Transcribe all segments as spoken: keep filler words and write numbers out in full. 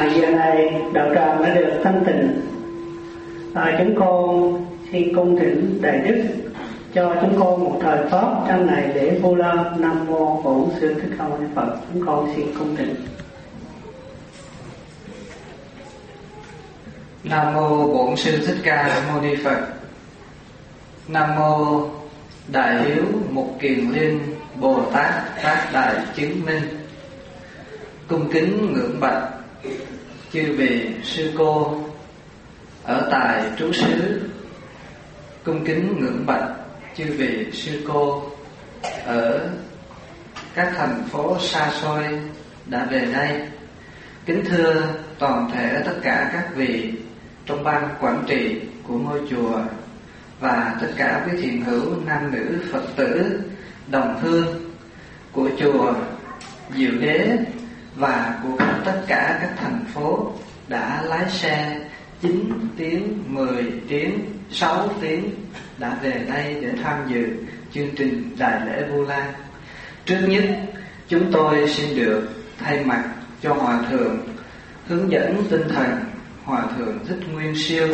À, giờ này đạo tràng đã được thanh tịnh. À, chúng con xin cung thỉnh đại đức cho chúng con một thời pháp trong ngày lễ Vu Lan. Nam mô Bổn Sư Thích Ca Mâu Ni Phật. Chúng con xin cung thỉnh. Nam mô Bổn Sư Thích Ca Mâu Ni Phật. Nam mô Đại Hiếu Mục Kiền Liên Bồ Tát Phát Đại Chứng Minh. Cung kính ngưỡng bạch chư vị sư cô ở tại trú xứ. Cung kính ngưỡng bạch chư vị sư cô ở các thành phố xa xôi đã về đây. Kính thưa toàn thể tất cả các vị trong ban quản trị của ngôi chùa và tất cả quý thiện hữu nam nữ Phật tử đồng hương của chùa Diệu Đế và của tất cả các thành phố đã lái xe chín tiếng, mười tiếng, sáu tiếng đã về đây để tham dự chương trình Đại lễ Vu Lan. Trước nhất, chúng tôi xin được thay mặt cho Hòa Thượng hướng dẫn tinh thần Hòa Thượng Thích Nguyên Siêu,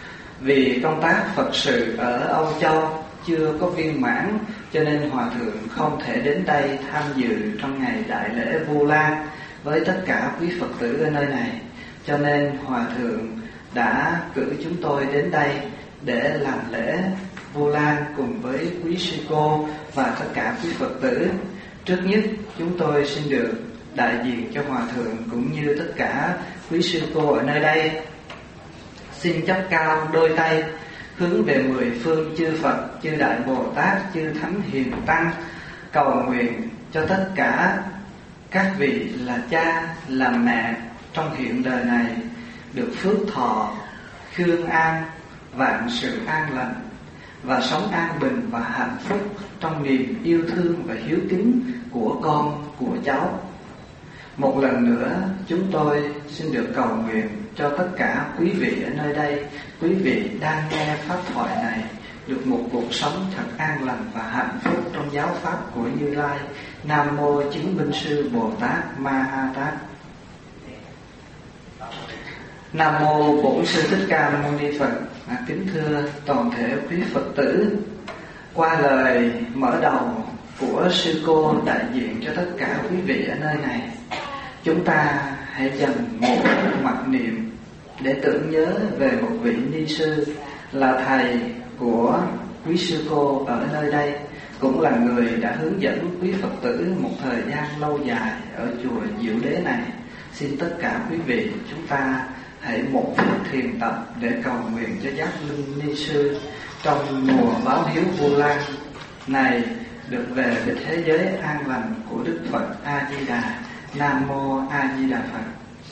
vì công tác Phật sự ở Âu Châu chưa có viên mãn cho nên Hòa Thượng không thể đến đây tham dự trong ngày Đại lễ Vu Lan với tất cả quý Phật tử ở nơi này. Cho nên Hòa Thượng đã cử chúng tôi đến đây để làm lễ Vu Lan cùng với quý sư cô và tất cả quý Phật tử. Trước nhất, chúng tôi xin được đại diện cho Hòa Thượng cũng như tất cả quý sư cô ở nơi đây xin chắp cao đôi tay hướng về mười phương chư Phật, chư Đại Bồ Tát, chư Thánh Hiền Tăng, cầu nguyện cho tất cả các vị là cha, là mẹ trong hiện đời này được phước thọ, khương an, vạn sự an lành và sống an bình và hạnh phúc trong niềm yêu thương và hiếu kính của con, của cháu. Một lần nữa, chúng tôi xin được cầu nguyện cho tất cả quý vị ở nơi đây, quý vị đang nghe pháp thoại này được một cuộc sống thật an lành và hạnh phúc trong giáo pháp của Như Lai. Nam mô Chứng Minh Sư Bồ Tát Ma Ha Tát. Nam mô Bổn Sư Thích Ca Mâu Ni Phật. À, kính thưa toàn thể quý Phật tử, qua lời mở đầu của sư cô đại diện cho tất cả quý vị ở nơi này, chúng ta hãy dành một phút mặc niệm để tưởng nhớ về một vị ni sư là thầy của quý sư cô ở nơi đây, cũng là người đã hướng dẫn quý Phật tử một thời gian lâu dài ở chùa Diệu Đế này. Xin tất cả quý vị chúng ta hãy một phút thiền tập để cầu nguyện cho giác linh ni sư trong mùa báo hiếu Vu Lan này được về với thế giới an lành của Đức Phật A Di Đà. Nam mô A Di Đà Phật.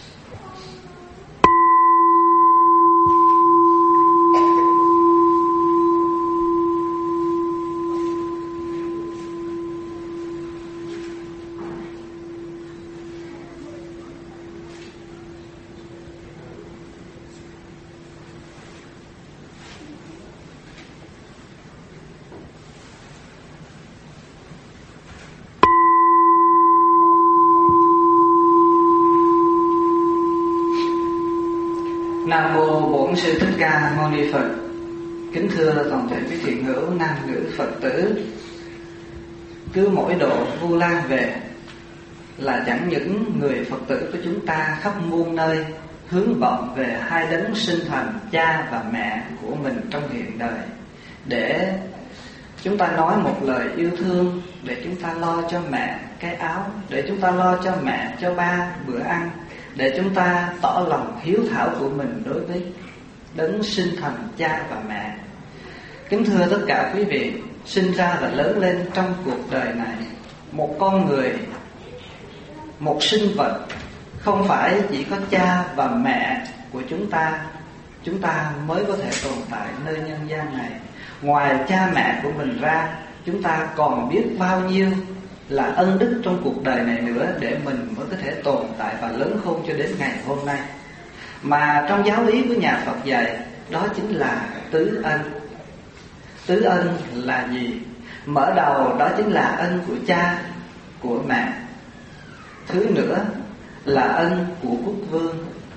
Nam mô Bổn Sư Thích Ca Mâu Ni Phật. Kính thưa toàn thể quý thiện hữu nam nữ Phật tử, cứ mỗi độ Vu Lan về là chẳng những người Phật tử của chúng ta khắp muôn nơi hướng vọng về hai đấng sinh thành cha và mẹ của mình trong hiện đời, để chúng ta nói một lời yêu thương, để chúng ta lo cho mẹ cái áo, để chúng ta lo cho mẹ cho ba bữa ăn, để chúng ta tỏ lòng hiếu thảo của mình đối với đấng sinh thành cha và mẹ. Kính thưa tất cả quý vị, sinh ra và lớn lên trong cuộc đời này, một con người, một sinh vật, không phải chỉ có cha và mẹ của chúng ta chúng ta mới có thể tồn tại nơi nhân gian này. Ngoài cha mẹ của mình ra, chúng ta còn biết bao nhiêu là ân đức trong cuộc đời này nữa để mình mới có thể tồn tại và lớn khôn cho đến ngày hôm nay. Mà trong giáo lý của nhà Phật dạy, đó chính là tứ ân. Tứ ân là gì? Mở đầu đó chính là ân của cha, của mẹ. Thứ nữa là ân của quốc vương,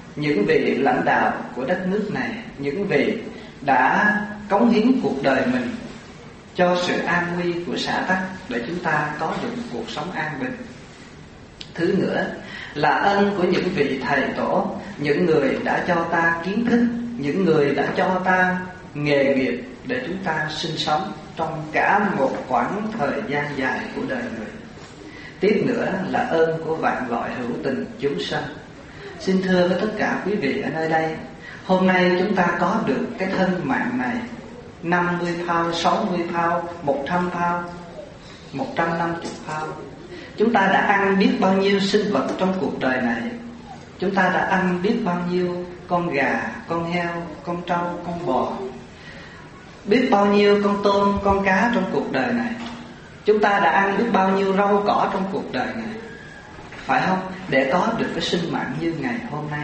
những vị lãnh đạo của đất nước này, những vị đã cống hiến cuộc đời mình cho sự an nguy của xã tắc để chúng ta có được một cuộc sống an bình. Thứ nữa là ân của những vị thầy tổ, những người đã cho ta kiến thức, những người đã cho ta nghề nghiệp để chúng ta sinh sống trong cả một khoảng thời gian dài của đời người. Tiếp nữa là ơn của vạn loại hữu tình chúng sanh. Xin thưa với tất cả quý vị ở nơi đây, hôm nay chúng ta có được cái thân mạng này, năm mươi pound, sáu mươi pound, một trăm pound, một trăm năm mươi pound. Chúng ta đã ăn biết bao nhiêu sinh vật trong cuộc đời này. Chúng ta đã ăn biết bao nhiêu con gà, con heo, con trâu, con bò, biết bao nhiêu con tôm, con cá trong cuộc đời này. Chúng ta đã ăn biết bao nhiêu rau cỏ trong cuộc đời này, phải không? Để có được cái sinh mạng như ngày hôm nay.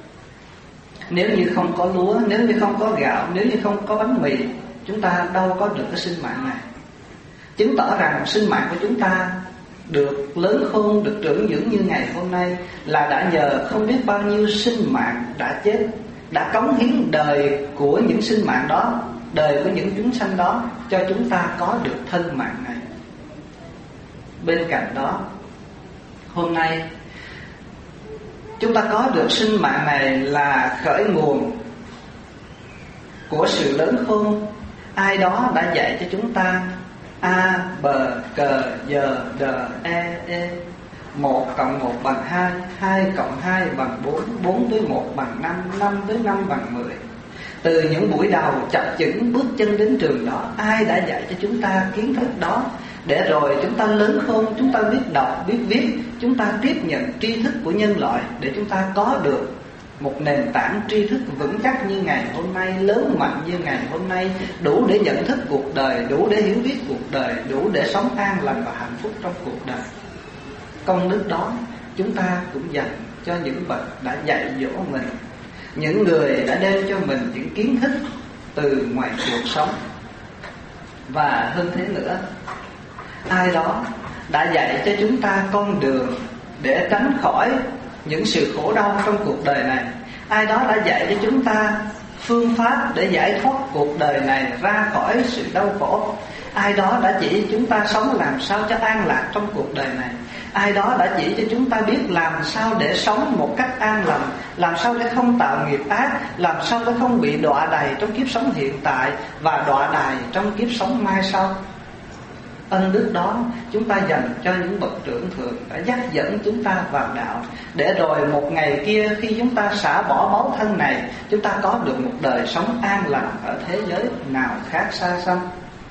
Nếu như không có lúa, nếu như không có gạo, nếu như không có bánh mì, chúng ta đâu có được cái sinh mạng này. Chứng tỏ rằng sinh mạng của chúng ta được lớn khôn, được trưởng dưỡng như ngày hôm nay là đã nhờ không biết bao nhiêu sinh mạng đã chết, đã cống hiến đời của những sinh mạng đó, đời của những chúng sanh đó, cho chúng ta có được thân mạng này. Bên cạnh đó, hôm nay chúng ta có được sinh mạng này là khởi nguồn của sự lớn khôn. Ai đó đã dạy cho chúng ta A, B, C, D, D, E, E. Một cộng một bằng hai, hai cộng hai bằng bốn, bốn với một bằng năm, năm với năm bằng mười. Từ những buổi đầu chập chững bước chân đến trường đó, ai đã dạy cho chúng ta kiến thức đó, để rồi chúng ta lớn khôn, chúng ta biết đọc, biết viết, chúng ta tiếp nhận tri thức của nhân loại, để chúng ta có được một nền tảng tri thức vững chắc như ngày hôm nay, lớn mạnh như ngày hôm nay, đủ để nhận thức cuộc đời, đủ để hiểu biết cuộc đời, đủ để sống an lành và hạnh phúc trong cuộc đời. Công đức đó chúng ta cũng dành cho những bậc đã dạy dỗ mình, những người đã đem cho mình những kiến thức từ ngoài cuộc sống. Và hơn thế nữa, ai đó đã dạy cho chúng ta con đường để tránh khỏi những sự khổ đau trong cuộc đời này. Ai đó đã dạy cho chúng ta phương pháp để giải thoát cuộc đời này ra khỏi sự đau khổ. Ai đó đã chỉ chúng ta sống làm sao cho an lạc trong cuộc đời này. Ai đó đã chỉ cho chúng ta biết làm sao để sống một cách an lành, làm sao để không tạo nghiệp ác, làm sao để không bị đọa đày trong kiếp sống hiện tại và đọa đày trong kiếp sống mai sau. Ân đức đó chúng ta dành cho những bậc trưởng thượng đã dắt dẫn chúng ta vào đạo, để rồi một ngày kia khi chúng ta xả bỏ báu thân này, chúng ta có được một đời sống an lành ở thế giới nào khác xa xăm.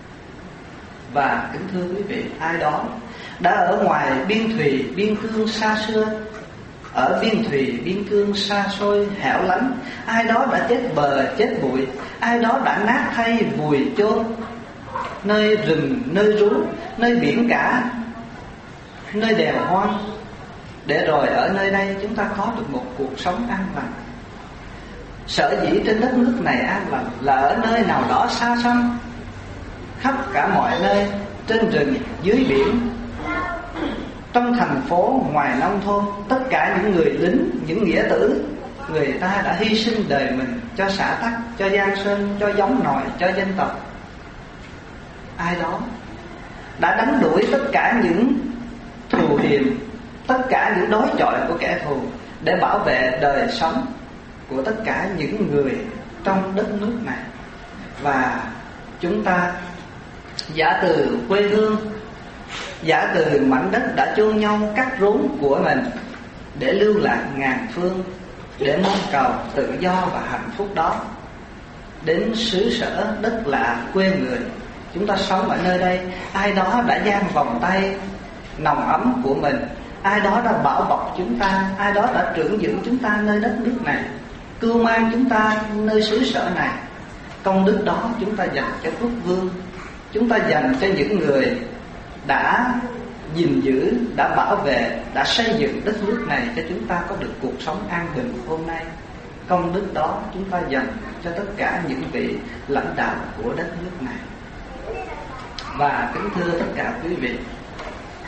Và kính thưa quý vị, ai đó đã ở ngoài biên thùy biên cương xa xưa, ở biên thùy biên cương xa xôi hẻo lánh, ai đó đã chết bờ chết bụi, ai đó đã nát thay vùi chôn, nơi rừng, nơi rú, nơi biển cả, nơi đèo hoang, để rồi ở nơi đây chúng ta có được một cuộc sống an lành. Sở dĩ trên đất nước này an lành là ở nơi nào đó xa xăm, khắp cả mọi nơi, trên rừng, dưới biển, trong thành phố, ngoài nông thôn, tất cả những người lính, những nghĩa tử, người ta đã hy sinh đời mình cho xã tắc, cho Giang Sơn, cho giống nòi, cho dân tộc. Ai đó đã đánh đuổi tất cả những thù hiềm, tất cả những đối chọi của kẻ thù, để bảo vệ đời sống của tất cả những người trong đất nước này. Và chúng ta giả từ quê hương, giả từ mảnh đất đã chôn nhau cắt rốn của mình, để lưu lạc ngàn phương, để mong cầu tự do và hạnh phúc đó, đến xứ sở đất lạ quê người. Chúng ta sống ở nơi đây, ai đó đã dang vòng tay nồng ấm của mình, ai đó đã bảo bọc chúng ta, ai đó đã trưởng dưỡng chúng ta nơi đất nước này, cưu mang chúng ta nơi xứ sở này. Công đức đó chúng ta dành cho quốc vương, chúng ta dành cho những người đã gìn giữ, đã bảo vệ, đã xây dựng đất nước này cho chúng ta có được cuộc sống an bình hôm nay. Công đức đó chúng ta dành cho tất cả những vị lãnh đạo của đất nước này. Và kính thưa tất cả quý vị,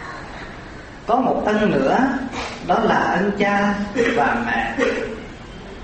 có một ân nữa, đó là ân cha và mẹ.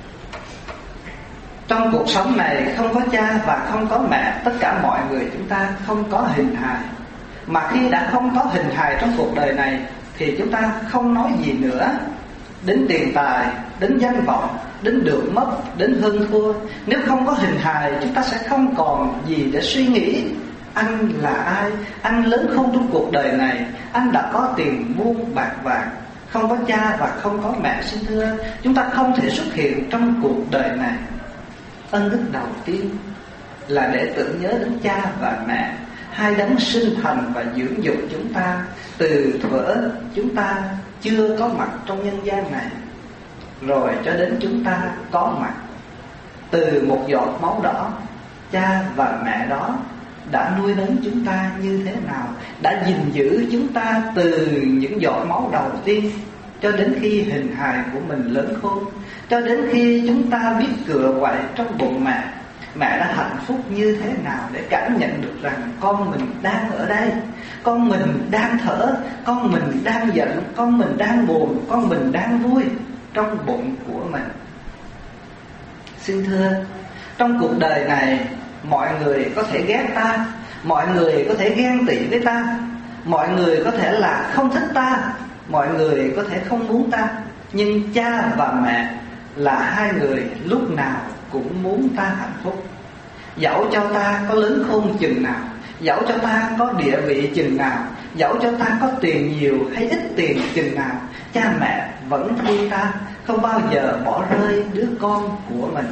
Trong cuộc sống này không có cha và không có mẹ, tất cả mọi người chúng ta không có hình hài. Mà khi đã không có hình hài trong cuộc đời này thì chúng ta không nói gì nữa đến tiền tài, đến danh vọng, đến được mất, đến hơn thua. Nếu không có hình hài, chúng ta sẽ không còn gì để suy nghĩ. Anh là ai? Anh lớn không trong cuộc đời này? Anh đã có tiền muôn bạc vàng. Không có cha và không có mẹ, xin thưa, chúng ta không thể xuất hiện trong cuộc đời này. Ân đức đầu tiên là để tưởng nhớ đến cha và mẹ, hai đấng sinh thành và dưỡng dục chúng ta từ thuở chúng ta chưa có mặt trong nhân gian này, rồi cho đến chúng ta có mặt. Từ một giọt máu đỏ, cha và mẹ đó đã nuôi nấng chúng ta như thế nào, đã gìn giữ chúng ta từ những giọt máu đầu tiên cho đến khi hình hài của mình lớn khôn, cho đến khi chúng ta biết cựa quậy trong bụng mẹ. Mẹ đã hạnh phúc như thế nào để cảm nhận được rằng con mình đang ở đây, con mình đang thở, con mình đang giận, con mình đang buồn, con mình đang vui trong bụng của mình. Xin thưa, trong cuộc đời này mọi người có thể ghét ta, mọi người có thể ghen tị với ta, mọi người có thể là không thích ta, mọi người có thể không muốn ta, nhưng cha và mẹ là hai người lúc nào cũng muốn ta hạnh phúc. Dẫu cho ta có lớn khôn chừng nào, dẫu cho ta có địa vị chừng nào, dẫu cho ta có tiền nhiều hay ít tiền chừng nào, cha mẹ vẫn thương ta, không bao giờ bỏ rơi đứa con của mình.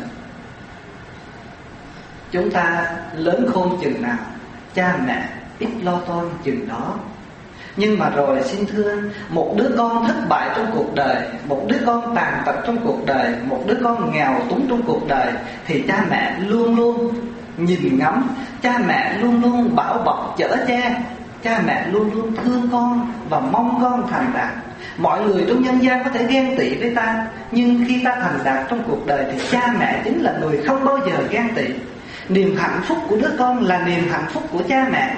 Chúng ta lớn khôn chừng nào, cha mẹ ít lo toan chừng đó. Nhưng mà rồi xin thưa, một đứa con thất bại trong cuộc đời, một đứa con tàn tật trong cuộc đời, một đứa con nghèo túng trong cuộc đời, thì cha mẹ luôn luôn nhìn ngắm, cha mẹ luôn luôn bảo bọc chở che, cha mẹ luôn luôn thương con và mong con thành đạt. Mọi người trong nhân gian có thể ghen tị với ta, nhưng khi ta thành đạt trong cuộc đời thì cha mẹ chính là người không bao giờ ghen tị. Niềm hạnh phúc của đứa con là niềm hạnh phúc của cha mẹ.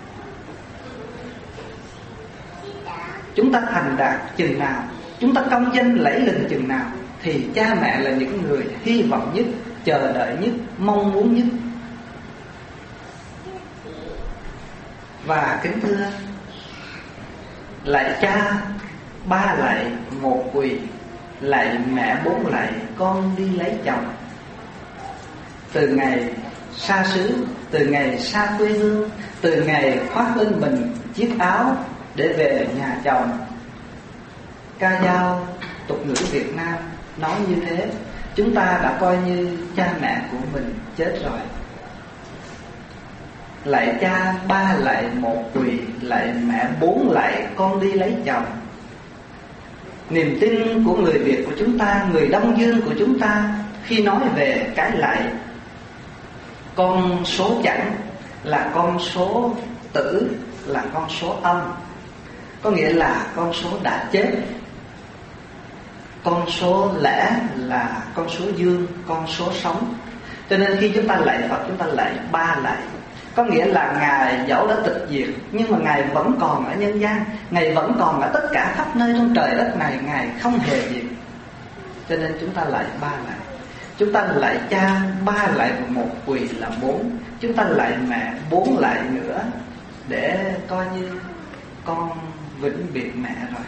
Chúng ta thành đạt chừng nào, chúng ta công danh lẫy lừng chừng nào, thì cha mẹ là những người hy vọng nhất, chờ đợi nhất, mong muốn nhất. Và kính thưa, lạy cha ba lạy một quỳ, lạy mẹ bốn lạy con đi lấy chồng. Từ ngày xa xứ, từ ngày xa quê hương, từ ngày khoác lên mình chiếc áo để về nhà chồng, ca dao tục ngữ Việt Nam nói như thế, chúng ta đã coi như cha mẹ của mình chết rồi. Lạy cha ba lạy một quỳ, lạy mẹ bốn lạy con đi lấy chồng. Niềm tin của người Việt của chúng ta, người Đông Dương của chúng ta, khi nói về cái lạy, con số chẵn là con số tử, là con số âm, có nghĩa là con số đã chết. Con số lẻ là con số dương, con số sống. Cho nên khi chúng ta lạy Phật, chúng ta lạy ba lạy, có nghĩa là Ngài dẫu đã tịch diệt, nhưng mà Ngài vẫn còn ở nhân gian, Ngài vẫn còn ở tất cả khắp nơi trong trời đất này, Ngài không hề diệt. Cho nên chúng ta lạy ba lạy. Chúng ta lạy cha ba lạy một quỳ là bốn, chúng ta lạy mẹ bốn lạy nữa, để coi như con vĩnh biệt mẹ rồi.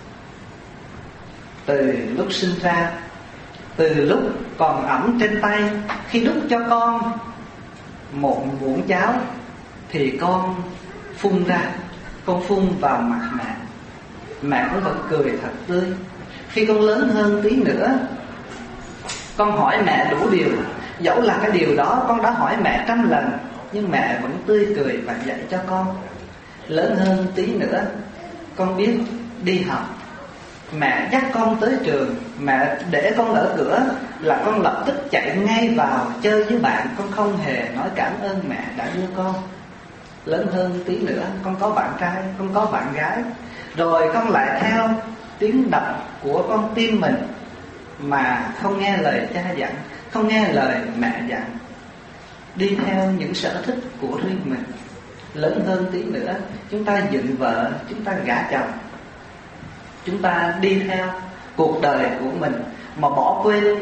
Từ lúc sinh ra, từ lúc còn ẵm trên tay, khi đút cho con một muỗng cháo thì con phun ra, con phun vào mặt mẹ. Mẹ cũng vẫn cười thật tươi. Khi con lớn hơn tí nữa, con hỏi mẹ đủ điều, dẫu là cái điều đó con đã hỏi mẹ trăm lần, nhưng mẹ vẫn tươi cười và dạy cho con. Lớn hơn tí nữa, con biết đi học, mẹ dắt con tới trường, mẹ để con ở cửa là con lập tức chạy ngay vào chơi với bạn, con không hề nói cảm ơn mẹ đã đưa con. Lớn hơn tí nữa, con có bạn trai, con có bạn gái, rồi con lại theo tiếng đập của con tim mình mà không nghe lời cha dặn, không nghe lời mẹ dặn, đi theo những sở thích của riêng mình. Lớn hơn tí nữa, chúng ta dựng vợ, chúng ta gả chồng, chúng ta đi theo cuộc đời của mình mà bỏ quên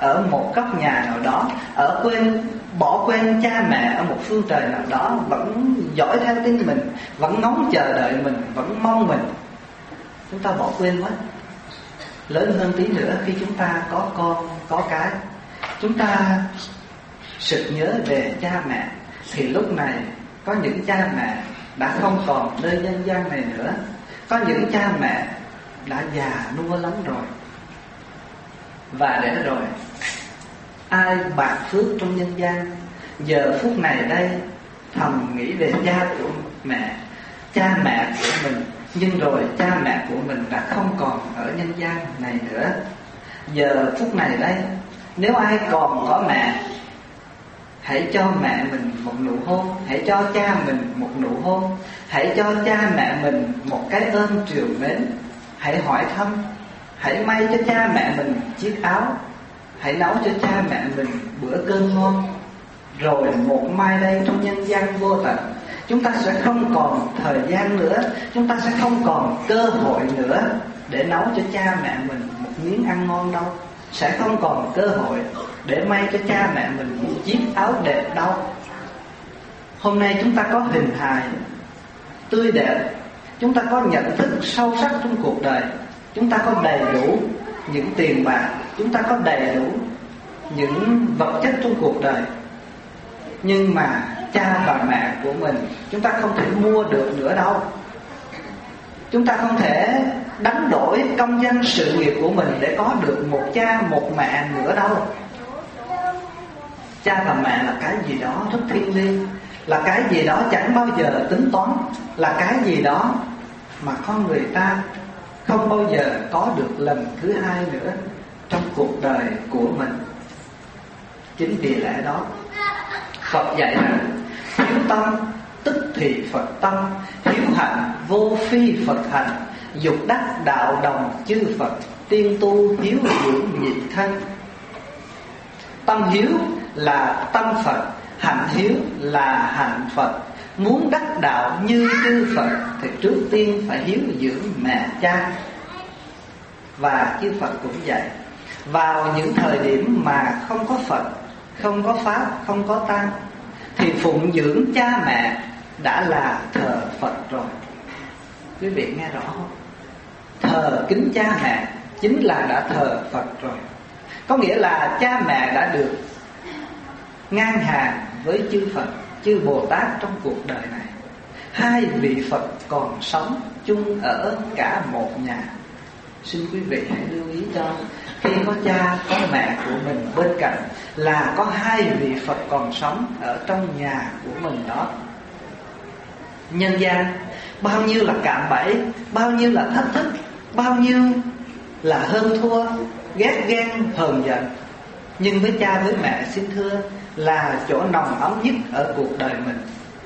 ở một góc nhà nào đó, ở quên bỏ quên cha mẹ ở một phương trời nào đó, vẫn dõi theo tin mình, vẫn ngóng chờ đợi mình, vẫn mong mình. Chúng ta bỏ quên mất. Lớn hơn tí nữa, khi chúng ta có con, có cái, chúng ta sực nhớ về cha mẹ, thì lúc này có những cha mẹ đã không còn nơi nhân gian này nữa. Có những cha mẹ đã già nua lắm rồi. Và để rồi, ai bạc phước trong nhân gian, giờ phút này đây thầm nghĩ về cha của mẹ, cha mẹ của mình, nhưng rồi cha mẹ của mình đã không còn ở nhân gian này nữa. Giờ phút này đây, nếu ai còn có mẹ, hãy cho mẹ mình một nụ hôn, hãy cho cha mình một nụ hôn, hãy cho cha mẹ mình một cái ơn triều mến. Hãy hỏi thăm, hãy may cho cha mẹ mình chiếc áo, hãy nấu cho cha mẹ mình bữa cơm ngon. Rồi một mai đây trong nhân gian vô tận, chúng ta sẽ không còn thời gian nữa, chúng ta sẽ không còn cơ hội nữa để nấu cho cha mẹ mình một miếng ăn ngon đâu. Sẽ không còn cơ hội để may cho cha mẹ mình một chiếc áo đẹp đâu. Hôm nay chúng ta có hình hài tươi đẹp, chúng ta có nhận thức sâu sắc trong cuộc đời, chúng ta có đầy đủ những tiền bạc, chúng ta có đầy đủ những vật chất trong cuộc đời. Nhưng mà cha và mẹ của mình chúng ta không thể mua được nữa đâu. Chúng ta không thể đánh đổi công danh sự nghiệp của mình để có được một cha một mẹ nữa đâu. Cha và mẹ là cái gì đó rất thiêng liêng, là cái gì đó chẳng bao giờ tính toán, là cái gì đó mà con người ta không bao giờ có được lần thứ hai nữa trong cuộc đời của mình. Chính vì lẽ đó Phật dạy rằng hiếu tâm tức thì Phật tâm, hiếu hạnh vô phi Phật hành, dục đắc đạo đồng chư Phật, tiên tu hiếu dưỡng nhị thân. Tâm hiếu là tâm Phật, hạnh hiếu là hạnh Phật. Muốn đắc đạo như chư Phật thì trước tiên phải hiếu dưỡng mẹ cha. Và chư Phật cũng vậy. Vào những thời điểm mà không có Phật, không có Pháp, không có Tăng, thì phụng dưỡng cha mẹ đã là thờ Phật rồi. Quý vị nghe rõ không? Thờ kính cha mẹ chính là đã thờ Phật rồi. Có nghĩa là cha mẹ đã được ngang hàng với chư Phật, chư Bồ Tát trong cuộc đời này. Hai vị Phật còn sống chung ở cả một nhà. Xin quý vị hãy lưu ý cho, khi có cha, có mẹ của mình bên cạnh là có hai vị Phật còn sống ở trong nhà của mình đó. Nhân gian bao nhiêu là cạm bẫy, bao nhiêu là thách thức, bao nhiêu là hơn thua, ghét ghen, hờn giận. Nhưng với cha với mẹ xin thưa là chỗ nồng ấm nhất ở cuộc đời mình.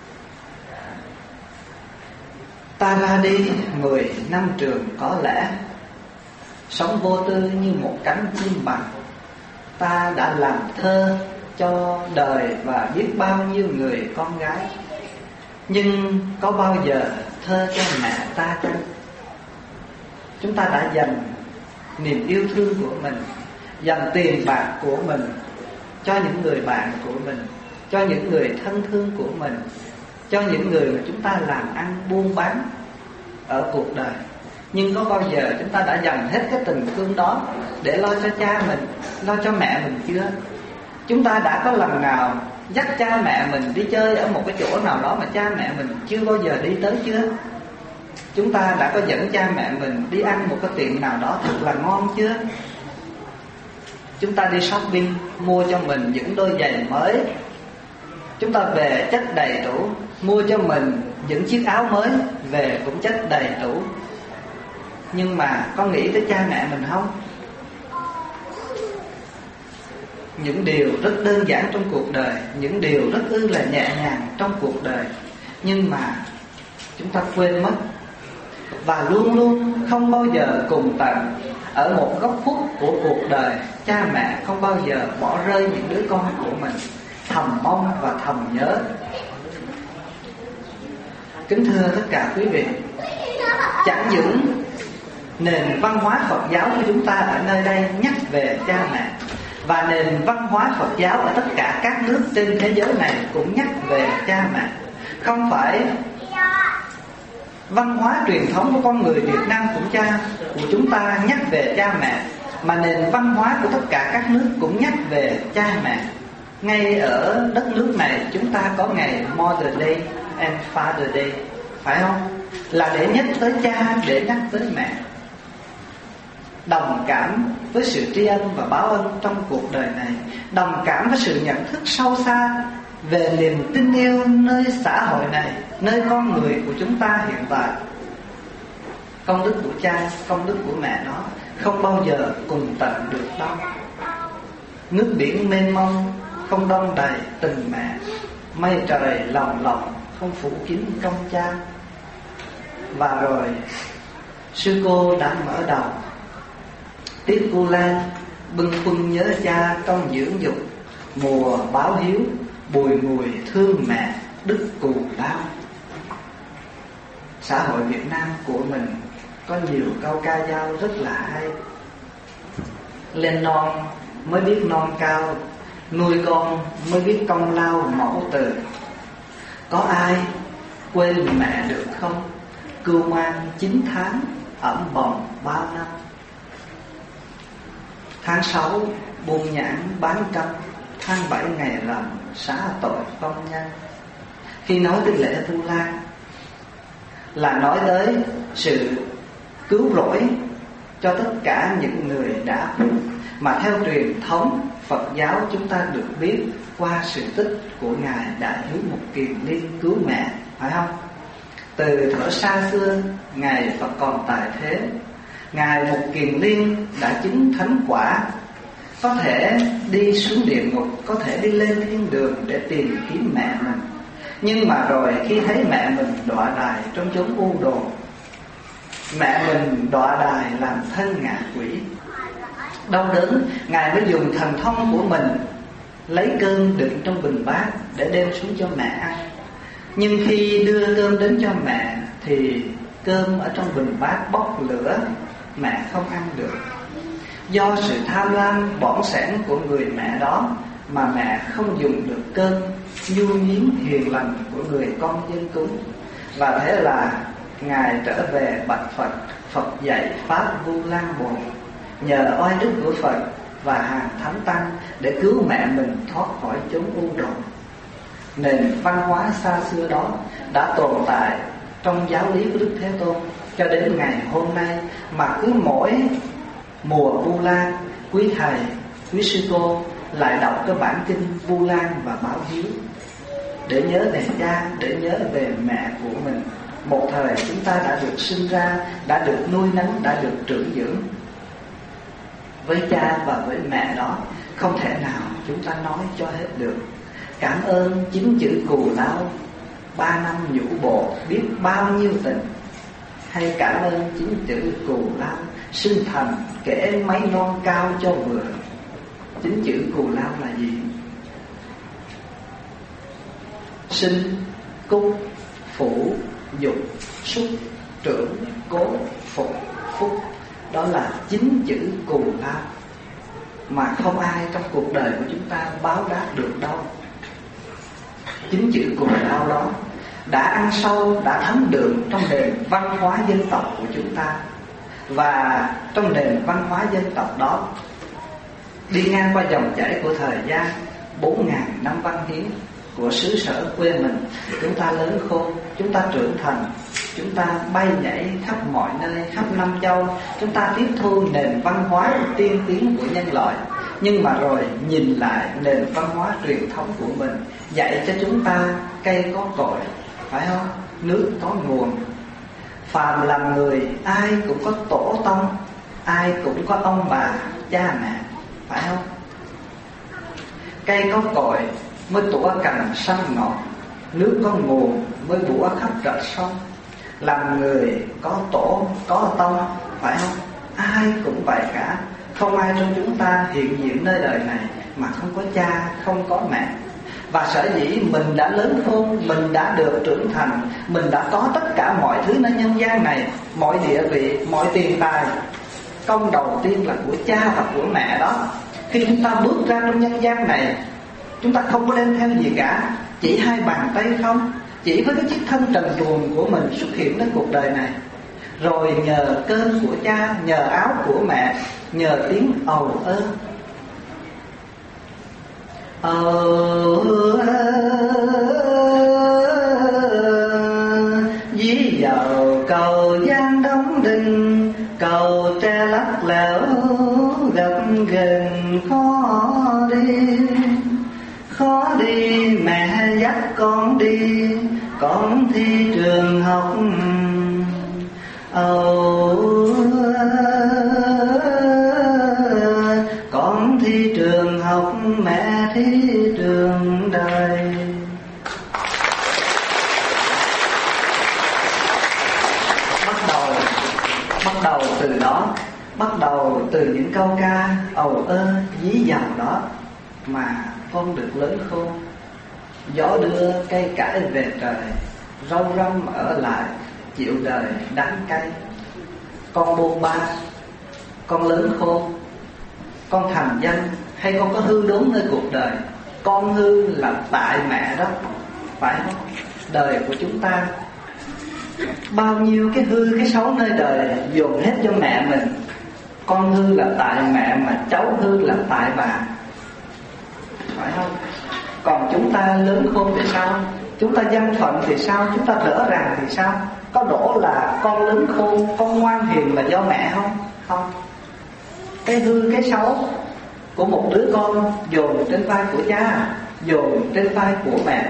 Ta ra đi mười năm trường có lẽ, sống vô tư như một cánh chim bằng. Ta đã làm thơ cho đời và biết bao nhiêu người con gái. Nhưng có bao giờ thơ cho mẹ ta chăng? Chúng ta đã dành niềm yêu thương của mình, dành tiền bạc của mình cho những người bạn của mình, cho những người thân thương của mình, cho những người mà chúng ta làm ăn buôn bán ở cuộc đời. Nhưng có bao giờ chúng ta đã dành hết cái tình thương đó để lo cho cha mình, lo cho mẹ mình chưa? Chúng ta đã có lần nào dắt cha mẹ mình đi chơi ở một cái chỗ nào đó mà cha mẹ mình chưa bao giờ đi tới chưa? Chúng ta đã có dẫn cha mẹ mình đi ăn một cái tiệm nào đó thật là ngon chưa? Chúng ta đi shopping mua cho mình những đôi giày mới, chúng ta về chất đầy tủ, mua cho mình những chiếc áo mới, về cũng chất đầy tủ. Nhưng mà có nghĩ tới cha mẹ mình không? Những điều rất đơn giản trong cuộc đời, những điều rất ư là nhẹ nhàng trong cuộc đời, nhưng mà chúng ta quên mất. Và luôn luôn không bao giờ cùng tận. Ở một góc khuất của cuộc đời, cha mẹ không bao giờ bỏ rơi những đứa con của mình, thầm mong và thầm nhớ. Kính thưa tất cả quý vị, chẳng những nền văn hóa Phật giáo của chúng ta ở nơi đây nhắc về cha mẹ, Và nền văn hóa Phật giáo ở tất cả các nước trên thế giới này cũng nhắc về cha mẹ. Không phải văn hóa truyền thống của con người Việt Nam cũng cha của chúng ta nhắc về cha mẹ, mà nền văn hóa của tất cả các nước cũng nhắc về cha mẹ. Ngay ở đất nước này chúng ta có ngày Mother Day and Father Day, phải không? Là để nhắc tới cha, để nhắc tới mẹ. Đồng cảm với sự tri ân và báo ân trong cuộc đời này, đồng cảm với sự nhận thức sâu xa về niềm tin yêu nơi xã hội này, nơi con người của chúng ta hiện tại. Công đức của cha, công đức của mẹ nó không bao giờ cùng tận được đâu. Nước biển mênh mông không đong đầy tình mẹ, mây trời lồng lộng không phủ kín công cha. Và rồi sư cô đã mở đầu Tiết Cô Lan bâng khuâng nhớ cha trong dưỡng dục, mùa báo hiếu bùi ngùi thương mẹ đức cù lao. Xã hội Việt Nam của mình có nhiều câu ca dao rất là hay. Lên non mới biết non cao, nuôi con mới biết công lao mẫu tử. Có ai quên mẹ được không? Cưu mang chín tháng ẩm bồng bao năm. Tháng sáu buông nhãn bán canh, tháng bảy ngày rằm xá tội phong nhân. Khi nói tới lễ Vu Lan là nói tới sự cứu rỗi cho tất cả những người đã khuất, mà theo truyền thống Phật giáo chúng ta được biết qua sự tích của Ngài Đại Hiếu Mục Kiền Liên cứu mẹ, phải không? Từ thuở xa xưa, Ngài Phật còn tại thế, Ngài Mục Kiền Liên đã chứng thánh quả, có thể đi xuống địa ngục, có thể đi lên thiên đường để tìm kiếm mẹ mình. Nhưng mà rồi khi thấy mẹ mình đọa đài trong chốn u đồn, mẹ mình đọa đài làm thân ngạ quỷ, đau đớn, Ngài mới dùng thần thông của mình lấy cơm đựng trong bình bát để đem xuống cho mẹ ăn. Nhưng khi đưa cơm đến cho mẹ thì cơm ở trong bình bát bốc lửa, mẹ không ăn được. Do sự tham lam bỏng sẻn của người mẹ đó mà mẹ không dùng được cơm nhu nhuyến hiền lành của người con dân cúng. Và thế là Ngài trở về bạch Phật. Phật dạy pháp Vu Lan Bồn, nhờ oai đức của Phật và hàng thánh tăng để cứu mẹ mình thoát khỏi chốn u đồn. Nền văn hóa xa xưa đó đã tồn tại trong giáo lý của Đức Thế Tôn cho đến ngày hôm nay, mà cứ mỗi mùa Vu Lan, quý thầy, quý sư cô lại đọc cái bản kinh Vu Lan và báo hiếu để nhớ về cha, để nhớ về mẹ của mình. Một thời chúng ta đã được sinh ra, đã được nuôi nấng, đã được trưởng dưỡng. Với cha và với mẹ đó không thể nào chúng ta nói cho hết được. Cảm ơn chín chữ cù lao, ba năm nhũ bộ biết bao nhiêu tình. Hay cảm ơn chín chữ cù lao, sinh thành kể mấy non cao cho vừa. Chín chữ cù lao là gì? Sinh, cung, phủ, dục, xúc, trưởng, cố, phục, phúc. Đó là chín chữ cù lao mà không ai trong cuộc đời của chúng ta báo đáp được đâu. Chín chữ cù lao đó đã ăn sâu, đã thấm đượm trong nền văn hóa dân tộc của chúng ta. Và trong nền văn hóa dân tộc đó, đi ngang qua dòng chảy của thời gian, bốn ngàn năm văn hiến của xứ sở quê mình, chúng ta lớn khôn, chúng ta trưởng thành, chúng ta bay nhảy khắp mọi nơi, khắp năm châu, chúng ta tiếp thu nền văn hóa tiên tiến của nhân loại. Nhưng mà rồi nhìn lại nền văn hóa truyền thống của mình dạy cho chúng ta cây có cội, phải không? Nước có nguồn. Phàm làm người ai cũng có tổ tông, ai cũng có ông bà, cha mẹ, phải không? Cây có cội mới tủa cành xanh ngọt, nước có nguồn mới bủa khắp rạch sông. Làm người có tổ, có tông, phải không? Ai cũng vậy cả. Không ai trong chúng ta hiện diện nơi đời này mà không có cha, không có mẹ. Và sở dĩ mình đã lớn khôn, mình đã được trưởng thành, mình đã có tất cả mọi thứ nơi nhân gian này, mọi địa vị, mọi tiền tài, công đầu tiên là của cha và của mẹ đó. Khi chúng ta bước ra trong nhân gian này, chúng ta không có đem theo gì cả, chỉ hai bàn tay không, chỉ với cái chiếc thân trần truồng của mình xuất hiện đến cuộc đời này. Rồi nhờ cơm của cha, nhờ áo của mẹ, nhờ tiếng ầu ơ ầu ơ, dí vào cầu Giang đóng đinh, cầu tre lắc lẻo gập ghềnh khó đi. Khó đi mẹ dắt con đi, con thi trường học ầu con thi trường học, mẹ thi trường đời. Bắt đầu bắt đầu từ đó, bắt đầu từ những câu ca ầu ơ dí dào đó mà con được lớn khôn. Gió đưa cây cải về trời, rau răm ở lại chịu đời đắng cay. Con bôn ba, con lớn khôn, con thành danh hay con có hư đốn nơi cuộc đời? Con hư là tại mẹ đó, phải không? Đời của chúng ta bao nhiêu cái hư cái xấu nơi đời dồn hết cho mẹ mình. Con hư là tại mẹ, mà cháu hư là tại bà, phải không? Còn chúng ta lớn khôn thì sao? Chúng ta danh phận thì sao? Chúng ta đỡ ràng thì sao? Có đổ là con lớn khôn, con ngoan hiền là do mẹ không? Không. Cái hư cái xấu của một đứa con dồn trên vai của cha, dồn trên vai của mẹ.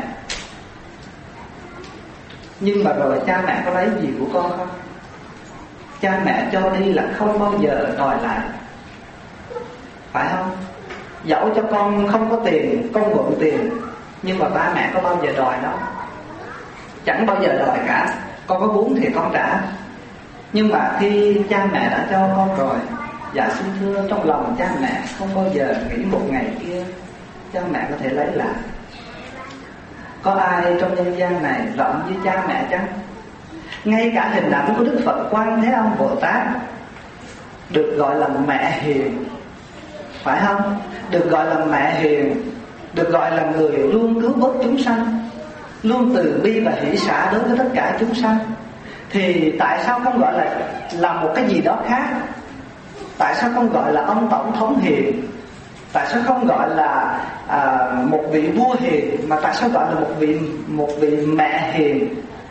Nhưng mà rồi cha mẹ có lấy gì của con không? Cha mẹ cho đi là không bao giờ đòi lại, phải không? Dẫu cho con không có tiền, con mượn tiền, nhưng mà ba mẹ có bao giờ đòi đâu? Chẳng bao giờ đòi cả. Con có muốn thì con trả. Nhưng mà khi cha mẹ đã cho con rồi, dạ xin thưa, trong lòng cha mẹ không bao giờ nghĩ một ngày kia cha mẹ có thể lấy lại. Có ai trong nhân gian này rộng như cha mẹ chăng? Ngay cả hình ảnh của Đức Phật Quan Thế Âm Bồ Tát được gọi là mẹ hiền, phải không? Được gọi là mẹ hiền, được gọi là người luôn cứu vớt chúng sanh, luôn từ bi và hỷ xả đối với tất cả chúng sanh. Thì tại sao không gọi là là một cái gì đó khác? Tại sao không gọi là ông tổng thống hiền? Tại sao không gọi là à, một vị vua hiền, mà tại sao gọi là một vị một vị mẹ hiền?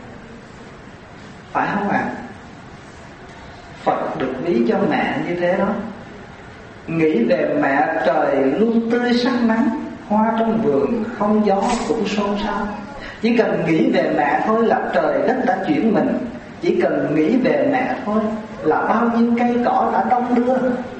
Phải không ạ? À? Phật được ví cho mẹ như thế đó. Nghĩ về mẹ trời luôn tươi sắc nắng, hoa trong vườn không gió cũng xôn xao. Chỉ cần nghĩ về mẹ thôi là trời đất đã chuyển mình. Chỉ cần nghĩ về mẹ thôi là bao nhiêu cây cỏ đã đông đưa,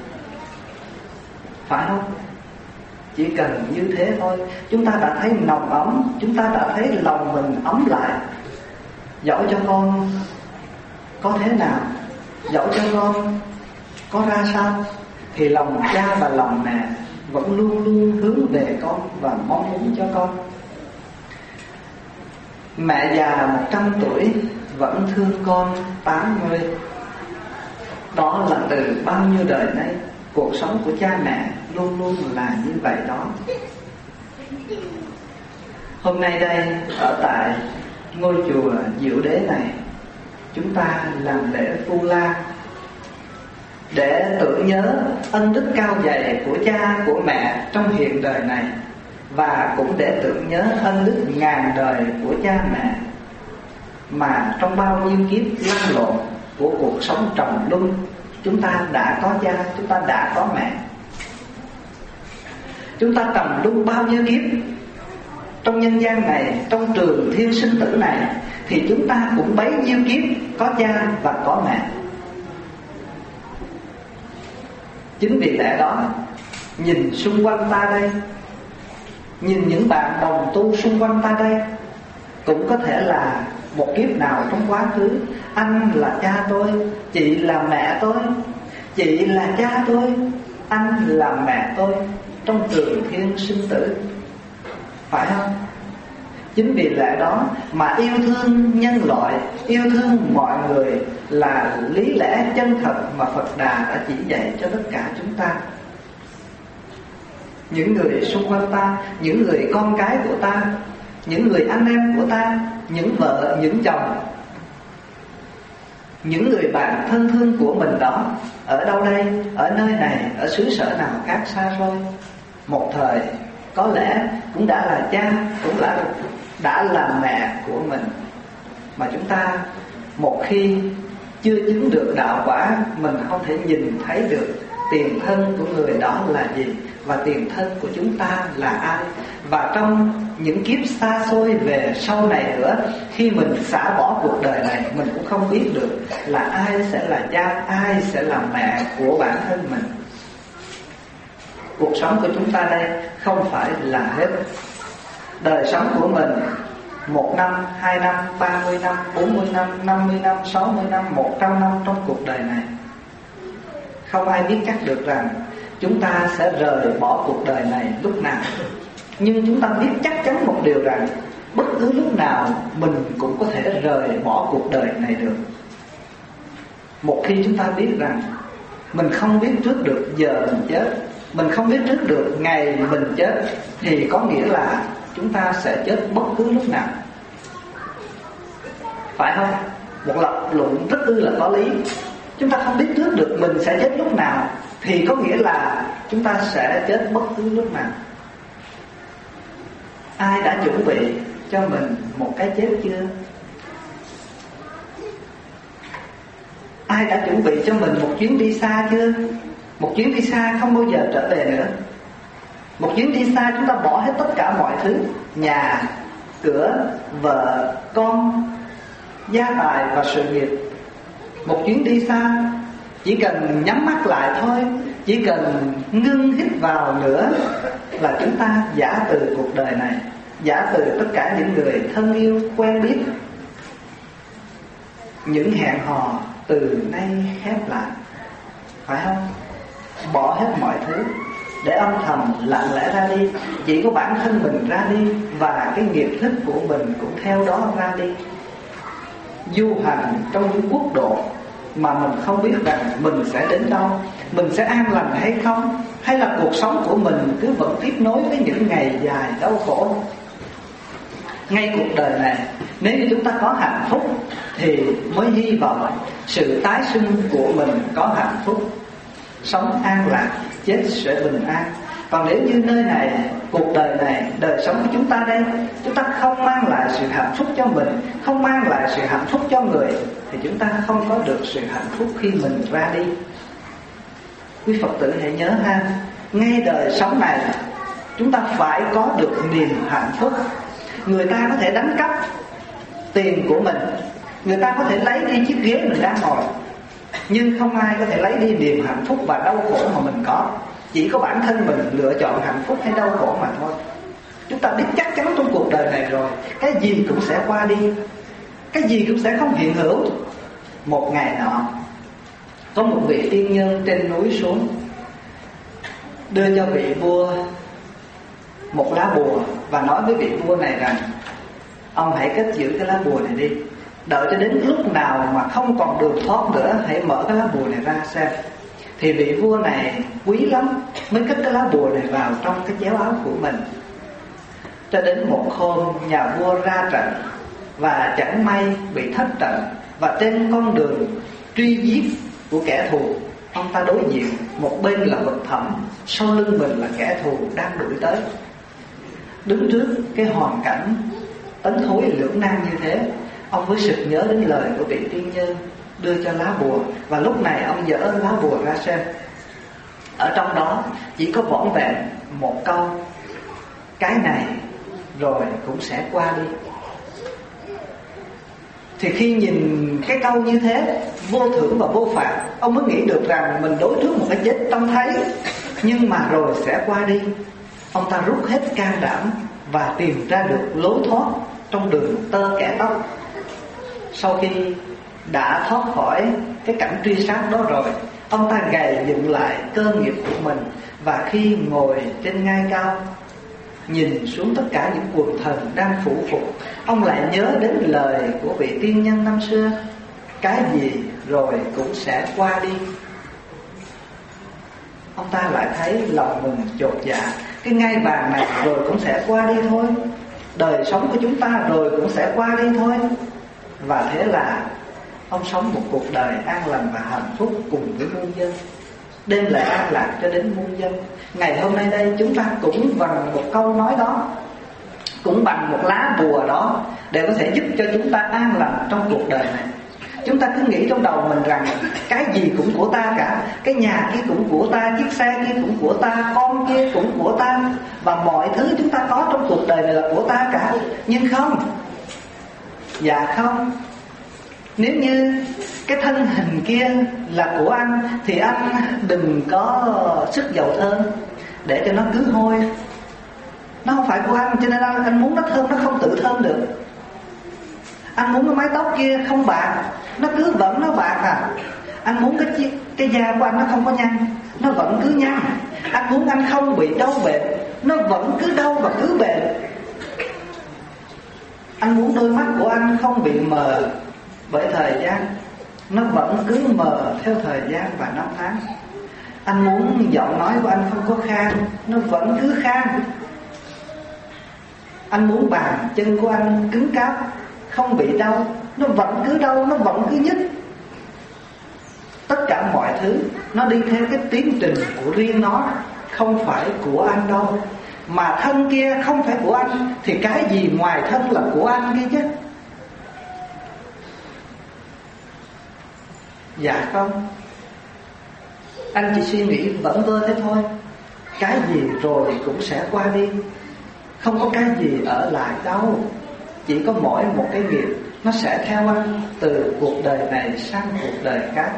phải không? Chỉ cần như thế thôi, chúng ta đã thấy nồng ấm, chúng ta đã thấy lòng mình ấm lại. Dẫu cho con có thế nào, dẫu cho con có ra sao, thì lòng cha và lòng mẹ vẫn luôn luôn hướng về con và mong muốn cho con. Mẹ già một trăm tuổi vẫn thương con tám mươi. Đó là từ bao nhiêu đời nay, cuộc sống của cha mẹ luôn luôn là như vậy đó. Hôm nay đây, ở tại ngôi chùa Diệu Đế này, chúng ta làm lễ Vu Lan để tưởng nhớ ân đức cao dày của cha của mẹ trong hiện đời này, và cũng để tưởng nhớ ân đức ngàn đời của cha mẹ mà trong bao nhiêu kiếp lăn lộn của cuộc sống trầm luân, chúng ta đã có cha, chúng ta đã có mẹ. Chúng ta trầm luân bao nhiêu kiếp trong nhân gian này, trong trường thiên sinh tử này, thì chúng ta cũng bấy nhiêu kiếp có cha và có mẹ. Chính vì lẽ đó, nhìn xung quanh ta đây, nhìn những bạn đồng tu xung quanh ta đây, cũng có thể là một kiếp nào trong quá khứ, anh là cha tôi, chị là mẹ tôi, chị là cha tôi, anh là mẹ tôi trong trường thiên sinh tử, phải không? Chính vì lẽ đó mà yêu thương nhân loại, yêu thương mọi người là lý lẽ chân thật mà Phật Đà đã chỉ dạy cho tất cả chúng ta. những người xung quanh ta, những người con cái của ta, những người anh em của ta, những vợ, những chồng, những người bạn thân thương của mình đó, ở đâu đây, ở nơi này, ở xứ sở nào khác xa xôi, một thời có lẽ cũng đã là cha, cũng đã, đã là mẹ của mình. Mà chúng ta một khi chưa chứng được đạo quả, mình không thể nhìn thấy được tiền thân của người đó là gì, và tiền thân của chúng ta là ai. Và trong những kiếp xa xôi về sau này nữa, khi mình xả bỏ cuộc đời này, mình cũng không biết được là ai sẽ là cha, ai sẽ là mẹ của bản thân mình. Cuộc sống của chúng ta đây không phải là hết. Đời sống của mình một năm, hai năm, ba mươi năm, bốn mươi năm, năm mươi năm, sáu mươi năm, một trăm năm trong cuộc đời này. Không ai biết chắc được rằng chúng ta sẽ rời bỏ cuộc đời này lúc nào. Nhưng chúng ta biết chắc chắn một điều rằng bất cứ lúc nào mình cũng có thể rời bỏ cuộc đời này được. Một khi chúng ta biết rằng mình không biết trước được giờ mình chết, mình không biết trước được ngày mình chết, thì có nghĩa là chúng ta sẽ chết bất cứ lúc nào. Phải không? Một lập luận rất ư là có lý. Chúng ta không biết trước được mình sẽ chết lúc nào, thì có nghĩa là chúng ta sẽ chết bất cứ lúc nào. Ai đã chuẩn bị cho mình một cái chết chưa? Ai đã chuẩn bị cho mình một chuyến đi xa chưa? Một chuyến đi xa không bao giờ trở về nữa. Một chuyến đi xa chúng ta bỏ hết tất cả mọi thứ, nhà, cửa, vợ, con, gia tài và sự nghiệp. Một chuyến đi xa chỉ cần nhắm mắt lại thôi, chỉ cần ngưng hít vào nữa là chúng ta giã từ cuộc đời này, giã từ tất cả những người thân yêu quen biết. Những hẹn hò từ nay khép lại, phải không? Bỏ hết mọi thứ để âm thầm lặng lẽ ra đi. Chỉ có bản thân mình ra đi, và cái nghiệp thức của mình cũng theo đó ra đi. Du hành trong những quốc độ mà mình không biết rằng mình sẽ đến đâu, mình sẽ an lành hay không, hay là cuộc sống của mình cứ vẫn tiếp nối với những ngày dài đau khổ. Ngay cuộc đời này, nếu như chúng ta có hạnh phúc thì mới hy vọng sự tái sinh của mình có hạnh phúc, sống an lạc, chết sẽ bình an. Còn nếu như nơi này, cuộc đời này, đời sống của chúng ta đây, chúng ta không mang lại sự hạnh phúc cho mình, không mang lại sự hạnh phúc cho người, thì chúng ta không có được sự hạnh phúc khi mình ra đi. Quý Phật tử hãy nhớ ha, ngay đời sống này chúng ta phải có được niềm hạnh phúc. Người ta có thể đánh cắp tiền của mình, người ta có thể lấy đi chiếc ghế mình đang ngồi, nhưng không ai có thể lấy đi niềm hạnh phúc và đau khổ mà mình có. Chỉ có bản thân mình lựa chọn hạnh phúc hay đau khổ mà thôi. Chúng ta biết chắc chắn trong cuộc đời này rồi, cái gì cũng sẽ qua đi, cái gì cũng sẽ không hiện hữu. Một ngày nọ, có một vị tiên nhân trên núi xuống, đưa cho vị vua một lá bùa và nói với vị vua này rằng: ông hãy cất giữ cái lá bùa này đi, đợi cho đến lúc nào mà không còn đường thoát nữa, hãy mở cái lá bùa này ra xem. Thì vị vua này quý lắm mới cất cái lá bùa này vào trong cái chéo áo của mình. Cho đến một hôm nhà vua ra trận và chẳng may bị thất trận, và trên con đường truy giết của kẻ thù, ông ta đối diện một bên là vực thẳm, sau lưng mình là kẻ thù đang đuổi tới. Đứng trước cái hoàn cảnh ấn thối lưỡng nan như thế, ông mới sực nhớ đến lời của vị tiên nhân đưa cho lá bùa. Và lúc này ông dở lá bùa ra xem. Ở trong đó chỉ có vỏn vẹn một câu: cái này rồi cũng sẽ qua đi. Thì khi nhìn cái câu như thế, vô thưởng và vô phạt, ông mới nghĩ được rằng mình đối trước một cái chết trông thấy, nhưng mà rồi sẽ qua đi. Ông ta rút hết can đảm và tìm ra được lối thoát trong đường tơ kẻ tóc. Sau khi đã thoát khỏi cái cảnh truy sát đó rồi, ông ta gầy dựng lại cơ nghiệp của mình. Và khi ngồi trên ngai cao, nhìn xuống tất cả những quần thần đang phủ phục, ông lại nhớ đến lời của vị tiên nhân năm xưa: cái gì rồi cũng sẽ qua đi. Ông ta lại thấy lòng mình chột dạ. Cái ngai vàng này rồi cũng sẽ qua đi thôi. Đời sống của chúng ta rồi cũng sẽ qua đi thôi. Và thế là ông sống một cuộc đời an lành và hạnh phúc cùng với muôn dân, đem lại an lạc cho đến muôn dân. Ngày hôm nay đây chúng ta cũng bằng một câu nói đó, cũng bằng một lá bùa đó, để có thể giúp cho chúng ta an lành trong cuộc đời này. Chúng ta cứ nghĩ trong đầu mình rằng cái gì cũng của ta cả, cái nhà kia cũng của ta, chiếc xe kia cũng của ta, con kia cũng của ta, và mọi thứ chúng ta có trong cuộc đời này là của ta cả. Nhưng không, dạ không. Nếu như cái thân hình kia là của anh thì anh đừng có sức dầu thơm để cho nó cứ hôi. Nó không phải của anh, cho nên anh muốn nó thơm nó không tự thơm được. Anh muốn cái mái tóc kia không bạc, nó cứ vẫn nó bạc à. Anh muốn cái chiếc, cái da của anh nó không có nhăn, nó vẫn cứ nhăn. Anh muốn anh không bị đau bệnh, nó vẫn cứ đau và cứ bệnh. Anh muốn đôi mắt của anh không bị mờ bởi thời gian, nó vẫn cứ mờ theo thời gian và năm tháng. Anh muốn giọng nói của anh không có khang, nó vẫn cứ khang. Anh muốn bàn chân của anh cứng cáp, không bị đau, nó vẫn cứ đau, nó vẫn cứ nhức. Tất cả mọi thứ nó đi theo cái tiến trình của riêng nó, không phải của anh đâu. Mà thân kia không phải của anh thì cái gì ngoài thân là của anh kia chứ? Dạ không. Anh chỉ suy nghĩ vẫn vơ thế thôi. Cái gì rồi cũng sẽ qua đi, không có cái gì ở lại đâu. Chỉ có mỗi một cái nghiệp nó sẽ theo anh từ cuộc đời này sang cuộc đời khác.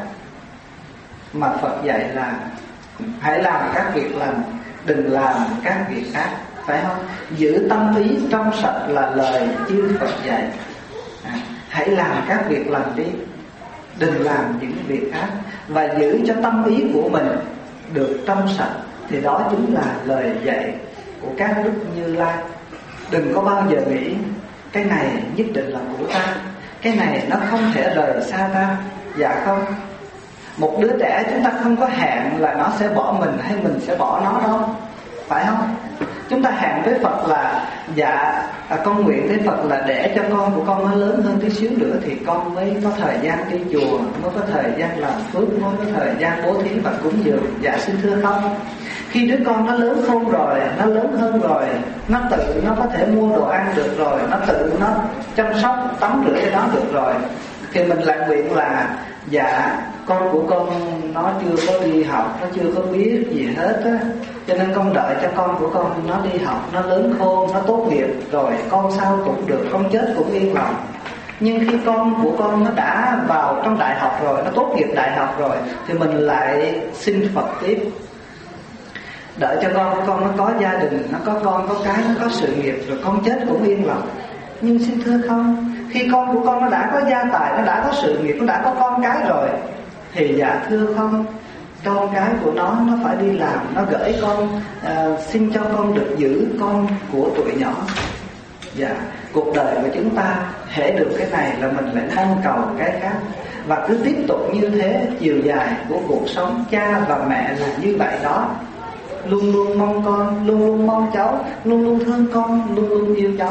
Mà Phật dạy là hãy làm các việc lành, đừng làm các việc ác, phải không? Giữ tâm ý trong sạch là lời chư Phật dạy. à, Hãy làm các việc lành đi, đừng làm những việc ác. Và giữ cho tâm ý của mình được trong sạch, thì đó chính là lời dạy của các đức Như Lai. Đừng có bao giờ nghĩ cái này nhất định là của ta, cái này nó không thể rời xa ta. Dạ không. Một đứa trẻ chúng ta không có hẹn là nó sẽ bỏ mình hay mình sẽ bỏ nó đâu, phải không? Chúng ta hẹn với Phật là dạ à, con nguyện với Phật là để cho con của con nó lớn hơn tí xíu nữa thì con mới có thời gian đi chùa, mới có thời gian làm phước, mới có thời gian bố thí và cúng dường. Dạ xin thưa không. Khi đứa con nó lớn khôn rồi, nó lớn hơn rồi, nó tự nó có thể mua đồ ăn được rồi, nó tự nó chăm sóc tắm rửa cho nó được rồi, thì mình lại nguyện là dạ con của con nó chưa có đi học, nó chưa có biết gì hết á, cho nên con đợi cho con của con nó đi học, nó lớn khôn, nó tốt nghiệp rồi con sao cũng được, con chết cũng yên lòng. Nhưng khi con của con nó đã vào trong đại học rồi, nó tốt nghiệp đại học rồi, thì mình lại xin Phật tiếp, đợi cho con của con nó có gia đình, nó có con có cái, nó có sự nghiệp rồi con chết cũng yên lòng. Nhưng xin thưa không, khi con của con nó đã có gia tài, nó đã có sự nghiệp, nó đã có con cái rồi, thì dạ thưa không, con cái của nó nó phải đi làm, nó gửi con uh, xin cho con được giữ con của tuổi nhỏ. Dạ, cuộc đời của chúng ta hễ được cái này là mình lại mong cầu cái khác, và cứ tiếp tục như thế. Chiều dài của cuộc sống cha và mẹ là như vậy đó, luôn luôn mong con, luôn luôn mong cháu, luôn luôn thương con, luôn luôn yêu cháu.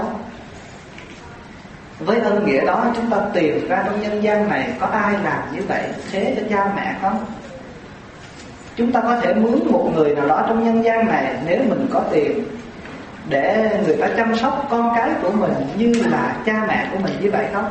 Với ơn nghĩa đó chúng ta tìm ra trong nhân gian này có ai làm như vậy thế cho cha mẹ không? Chúng ta có thể mướn một người nào đó trong nhân gian này, nếu mình có tiền, để người ta chăm sóc con cái của mình như là cha mẹ của mình như vậy không?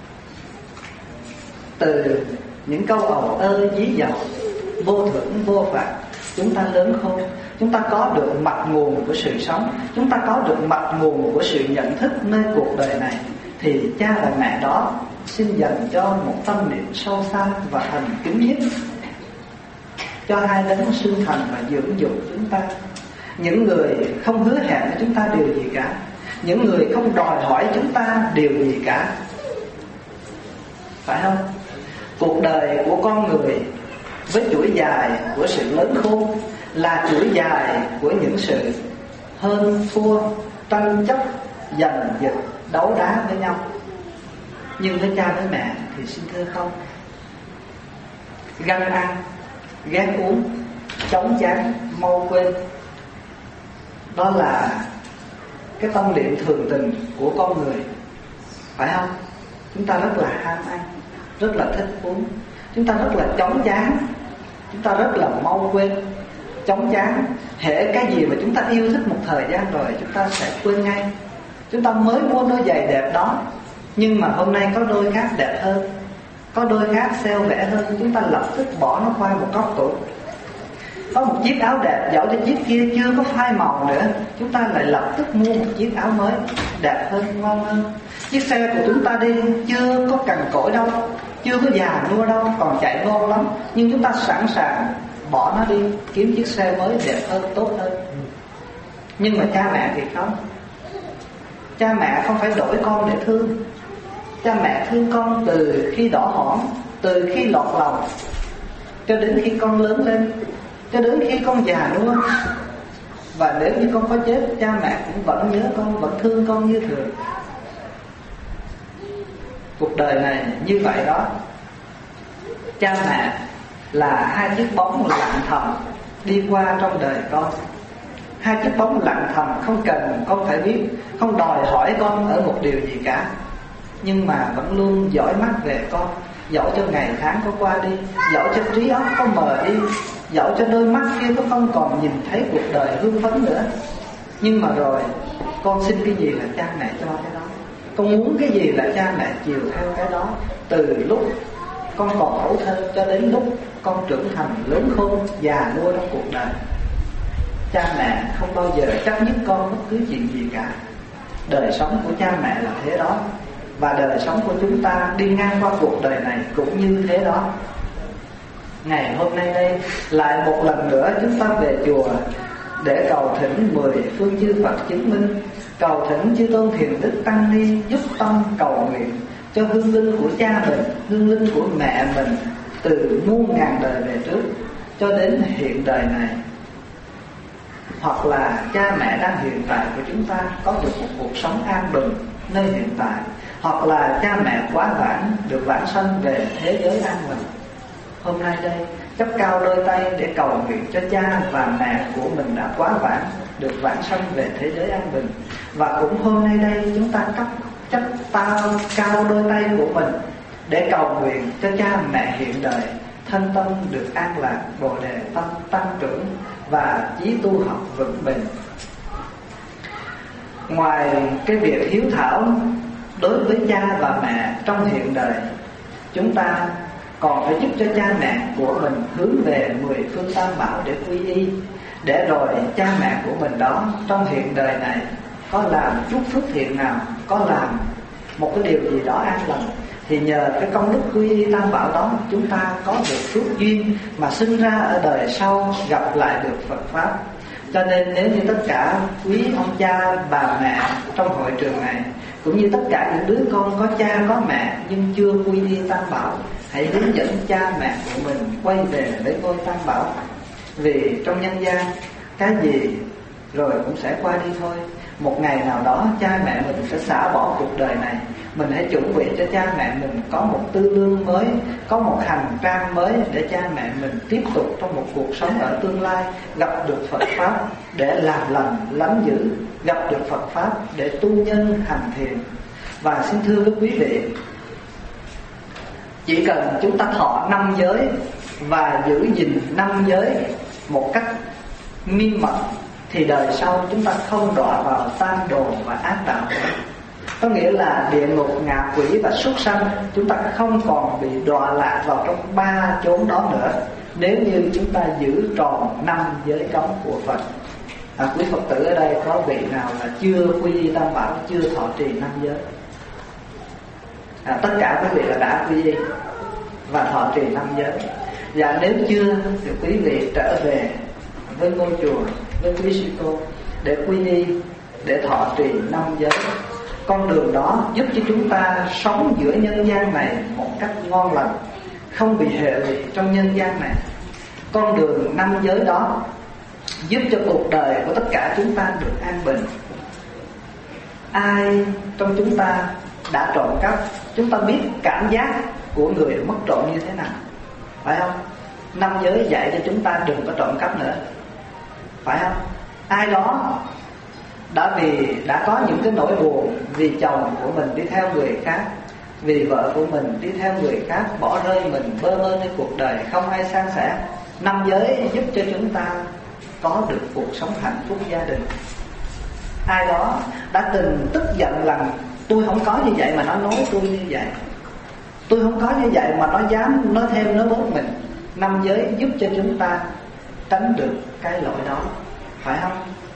Từ những câu ầu ơ dí dỏm, vô thưởng vô phạt, chúng ta lớn khôn, chúng ta có được mạch nguồn của sự sống, chúng ta có được mạch nguồn của sự nhận thức nơi cuộc đời này, thì cha và mẹ đó xin dành cho một tâm niệm sâu xa và thành kính nhất cho hai đấng sinh thành và dưỡng dục chúng ta. Những người không hứa hẹn với chúng ta điều gì cả, những người không đòi hỏi chúng ta điều gì cả, phải không? Cuộc đời của con người với chuỗi dài của sự lớn khôn là chuỗi dài của những sự hơn thua, tranh chấp, giành giật, đấu đá với nhau. Nhưng với cha với mẹ thì xin thưa không, ganh ăn, ghét uống, chóng chán, mau quên, đó là cái tâm niệm thường tình của con người, phải không? Chúng ta rất là ham ăn, rất là thích uống, chúng ta rất là chóng chán, chúng ta rất là mau quên, chóng chán. Hễ cái gì mà chúng ta yêu thích một thời gian rồi chúng ta sẽ quên ngay. Chúng ta mới mua đôi giày đẹp đó, nhưng mà hôm nay có đôi khác đẹp hơn, có đôi khác sale rẻ hơn, chúng ta lập tức bỏ nó qua một góc tủ. Có một chiếc áo đẹp, dẫu cho chiếc kia chưa có phai màu nữa, chúng ta lại lập tức mua một chiếc áo mới đẹp hơn, ngon hơn. Chiếc xe của chúng ta đi chưa có cằn cỗi đâu, chưa có già nua đâu, còn chạy ngon lắm, nhưng chúng ta sẵn sàng bỏ nó đi, kiếm chiếc xe mới đẹp hơn, tốt hơn. Nhưng mà cha mẹ thì không. Cha mẹ không phải đổi con để thương. Cha mẹ thương con từ khi đỏ hỏn, từ khi lọt lòng, cho đến khi con lớn lên, cho đến khi con già nua. Và nếu như con có chết, cha mẹ cũng vẫn nhớ con, vẫn thương con như thường. Cuộc đời này như vậy đó. Cha mẹ là hai chiếc bóng lặng thầm đi qua trong đời con. Hai chiếc bóng lặng thầm, không cần con phải biết, không đòi hỏi con ở một điều gì cả, nhưng mà vẫn luôn dõi mắt về con. Dẫu cho ngày tháng có qua đi, dẫu cho trí óc có mờ đi, dẫu cho đôi mắt kia có không còn nhìn thấy cuộc đời hương phấn nữa, nhưng mà rồi con xin cái gì là cha mẹ cho cái đó, con muốn cái gì là cha mẹ chiều theo cái đó. Từ lúc con còn ấu thơ cho đến lúc con trưởng thành lớn khôn già nua trong cuộc đời, cha mẹ không bao giờ chấp nhất con bất cứ chuyện gì cả. Đời sống của cha mẹ là thế đó, và đời sống của chúng ta đi ngang qua cuộc đời này cũng như thế đó. Ngày hôm nay đây lại một lần nữa chúng ta về chùa để cầu thỉnh mười phương chư Phật chứng minh, cầu thỉnh chư tôn thiền đức tăng ni giúp tâm cầu nguyện cho hương linh của cha mình, hương linh của mẹ mình từ muôn ngàn đời về trước cho đến hiện đời này, hoặc là cha mẹ đang hiện tại của chúng ta có được một cuộc sống an bình nơi hiện tại, hoặc là cha mẹ quá vãng được vãng sanh về thế giới an bình. Hôm nay đây chắp cao đôi tay để cầu nguyện cho cha và mẹ của mình đã quá vãng được vãng sanh về thế giới an bình. Và cũng hôm nay đây chúng ta chắp chắp tao cao đôi tay của mình để cầu nguyện cho cha mẹ hiện đời thân tâm được an lạc, bồ đề tâm tăng trưởng và chí tu học vững bền. Ngoài cái việc hiếu thảo đối với cha và mẹ trong hiện đời, chúng ta còn phải giúp cho cha mẹ của mình hướng về mười phương tam bảo để quy y, để rồi cha mẹ của mình đó trong hiện đời này có làm chút phước thiện nào, có làm một cái điều gì đó an lành, thì nhờ cái công đức quy y tam bảo đó chúng ta có được phước duyên mà sinh ra ở đời sau gặp lại được Phật pháp. Cho nên nếu như tất cả quý ông cha bà mẹ trong hội trường này, cũng như tất cả những đứa con có cha có mẹ nhưng chưa quy y tam bảo, hãy hướng dẫn cha mẹ của mình quay về với ngôi tam bảo. Vì trong nhân gian cái gì rồi cũng sẽ qua đi thôi. Một ngày nào đó cha mẹ mình sẽ xả bỏ cuộc đời này. Mình hãy chuẩn bị cho cha mẹ mình có một tư lương mới, có một hành trang mới để cha mẹ mình tiếp tục trong một cuộc sống ở tương lai gặp được Phật pháp để làm lành lắm dữ, gặp được Phật pháp để tu nhân hành thiện. Và xin thưa với quý vị, chỉ cần chúng ta thọ năm giới và giữ gìn năm giới một cách minh mật thì đời sau chúng ta không đọa vào tam đồ và ác đạo nữa. Có nghĩa là địa ngục, ngạ quỷ và súc sanh chúng ta không còn bị đọa lạc vào trong ba chốn đó nữa, nếu như chúng ta giữ tròn năm giới cấm của Phật. À, quý Phật tử ở đây có vị nào là chưa quy y tam bảo, chưa thọ trì năm giới? À, tất cả quý vị là đã quy y và thọ trì năm giới. Và nếu chưa thì quý vị trở về với ngôi chùa, với quý sư cô để quy y, để thọ trì năm giới. Con đường đó giúp cho chúng ta sống giữa nhân gian này một cách ngon lành, không bị hệ lụy trong nhân gian này. Con đường năm giới đó giúp cho cuộc đời của tất cả chúng ta được an bình. Ai trong chúng ta đã trộm cắp, chúng ta biết cảm giác của người mất trộm như thế nào, phải không? Năm giới dạy cho chúng ta đừng có trộm cắp nữa, phải không? Ai đó đã vì đã có những cái nỗi buồn vì chồng của mình đi theo người khác, vì vợ của mình đi theo người khác, bỏ rơi mình bơ vơในcuộc đời không ai san sẻ. Năm giới giúp cho chúng ta có được cuộc sống hạnh phúc gia đình. Ai đó đã từng tức giận rằng tôi không có như vậy mà nó nói tôi như vậy, tôi không có như vậy mà nó dám nói thêm nói bớt mình. Năm giới giúp cho chúng ta tránh được cái lỗi đó, phải không?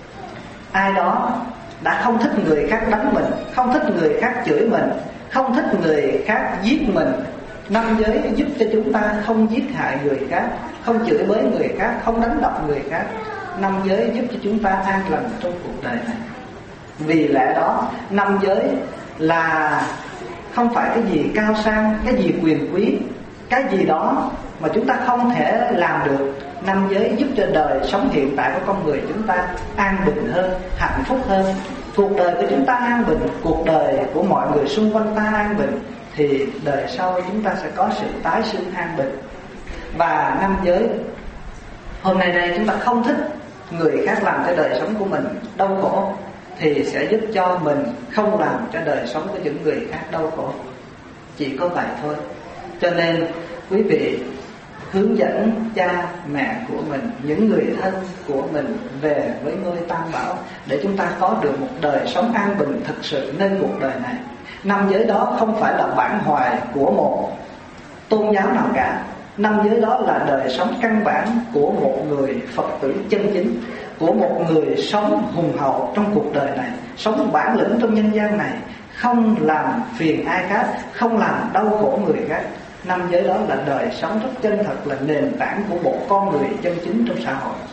Ai đó đã không thích người khác đánh mình, không thích người khác chửi mình, không thích người khác giết mình. Năm giới giúp cho chúng ta không giết hại người khác, không chửi bới người khác, không đánh đập người khác. Năm giới giúp cho chúng ta an lành trong cuộc đời này. Vì lẽ đó năm giới là không phải cái gì cao sang, cái gì quyền quý, cái gì đó mà chúng ta không thể làm được. Năm giới giúp cho đời sống hiện tại của con người chúng ta an bình hơn, hạnh phúc hơn. Cuộc đời của chúng ta an bình, cuộc đời của mọi người xung quanh ta an bình, thì đời sau chúng ta sẽ có sự tái sinh an bình. Và năm giới hôm nay đây chúng ta không thích người khác làm cho đời sống của mình đau khổ, thì sẽ giúp cho mình không làm cho đời sống của những người khác đau khổ. Chỉ có vậy thôi. Cho nên quý vị hướng dẫn cha mẹ của mình, những người thân của mình về với ngôi Tam Bảo, để chúng ta có được một đời sống an bình thực sự nơi cuộc đời này. Năm giới đó không phải là bản hoài của một tôn giáo nào cả. Năm giới đó là đời sống căn bản của một người Phật tử chân chính, của một người sống hùng hậu trong cuộc đời này, sống bản lĩnh trong nhân gian này, không làm phiền ai khác, không làm đau khổ người khác. Năm giới đó là đời sống rất chân thật, là nền tảng của một con người chân chính trong xã hội.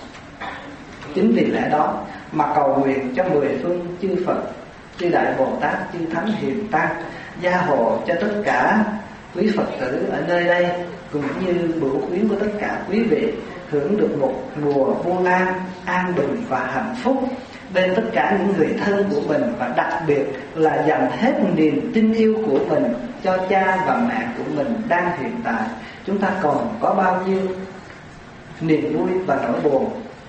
Chính vì lẽ đó mà cầu nguyện cho mười phương chư Phật, chư Đại Bồ Tát, chư Thánh Hiền Tăng gia hộ cho tất cả quý Phật tử ở nơi đây, cũng như bửu khuyến của tất cả quý vị hưởng được một mùa Vu Lan an bình và hạnh phúc bên tất cả những người thân của mình, và đặc biệt là dành hết niềm tin yêu của mình cho cha và mẹ của mình đang hiện tại. Chúng ta còn có bao nhiêu niềm vui và nỗi buồn,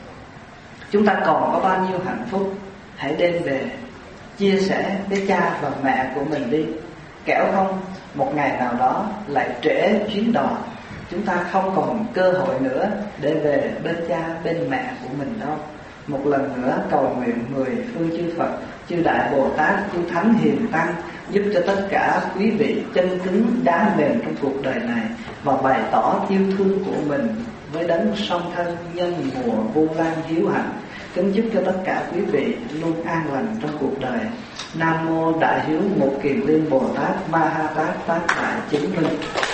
chúng ta còn có bao nhiêu hạnh phúc, hãy đem về chia sẻ với cha và mẹ của mình đi. Kẻo không một ngày nào đó lại trễ chuyến đò, chúng ta không còn cơ hội nữa để về bên cha bên mẹ của mình đâu. Một lần nữa cầu nguyện mười phương chư Phật, chư Đại Bồ Tát, chư Thánh Hiền Tăng giúp cho tất cả quý vị chân cứng đá mềm trong cuộc đời này, và bày tỏ yêu thương của mình với đấng song thân nhân mùa Vu Lan hiếu hạnh. Kính chúc cho tất cả quý vị luôn an lành trong cuộc đời. Nam mô Đại Hiếu Một Kiền Liên Bồ Tát Ma Ha Tát Tát Đại Chứng Minh.